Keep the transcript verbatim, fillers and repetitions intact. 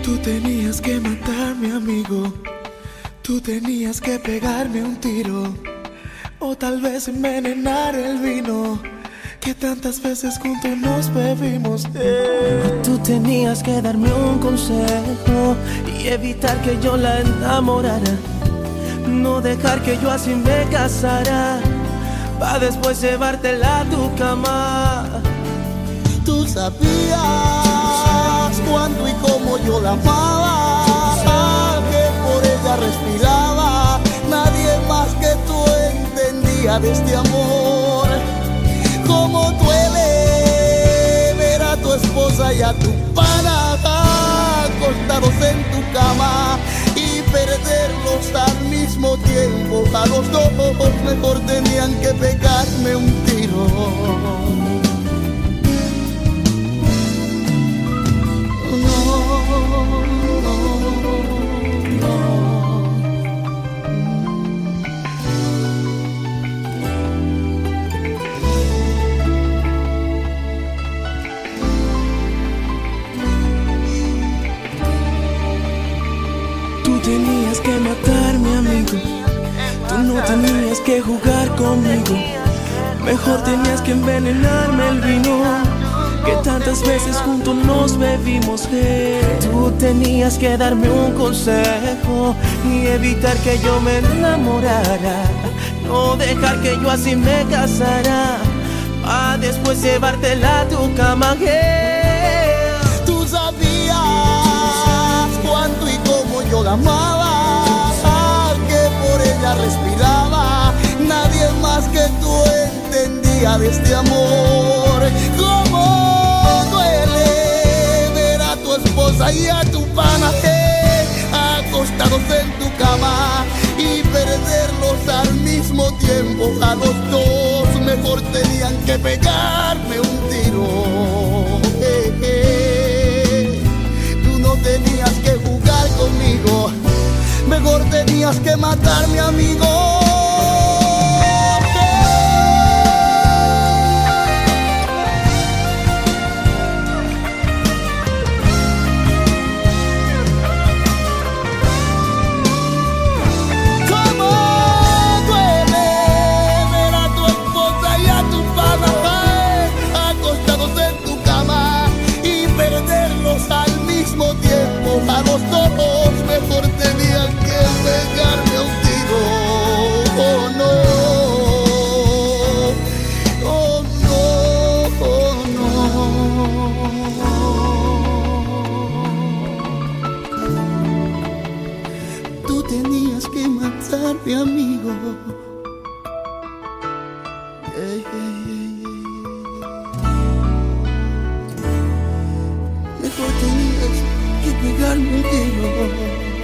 Tú tenías que matarme, amigo. Tú tenías que pegarme un tiro, o tal vez envenenar el vino que tantas veces juntos nos bebimos. eh. Tú tenías que darme un consejo y evitar que yo la enamorara. No dejar que yo así me casara, pa' después llevártela a tu cama. Tú sabías cuánto y cómo yo la amaba, que por ella respiraba. Nadie más que tú entendía de este amor. Cómo duele ver a tu esposa y a tu pana acostados en tu cama y perderlos al mismo tiempo. A los dos mejor tenían que pegarme un tiro. Tú tenías que matarme, amigo. Tú no tenías que jugar conmigo. Mejor tenías que envenenarme el vino que tantas veces juntos nos bebimos. eh. Tú tenías que darme un consejo y evitar que yo me enamorara. No dejar que yo así me casara, pa' después llevártela a tu cama. eh. Tú sabías cuánto y cómo yo la amaba, que por ella respiraba. Nadie más que tú entendía de este amor. Cómo duele ver a tu esposa y a tu pana eh, acostados en tu cama y perderlos al mismo tiempo. A los dos mejor tenían que pegarme un tiro. eh, eh. Tú no tenías que jugar conmigo, mejor tenías que matarme, amigo. A los dos mejor tenían que pegarme un tiro. Oh no, oh no, oh no. Tú tenías que matarme, amigo. Yeah, yeah, yeah, yeah. Mejor tenías que pegarme un tiro.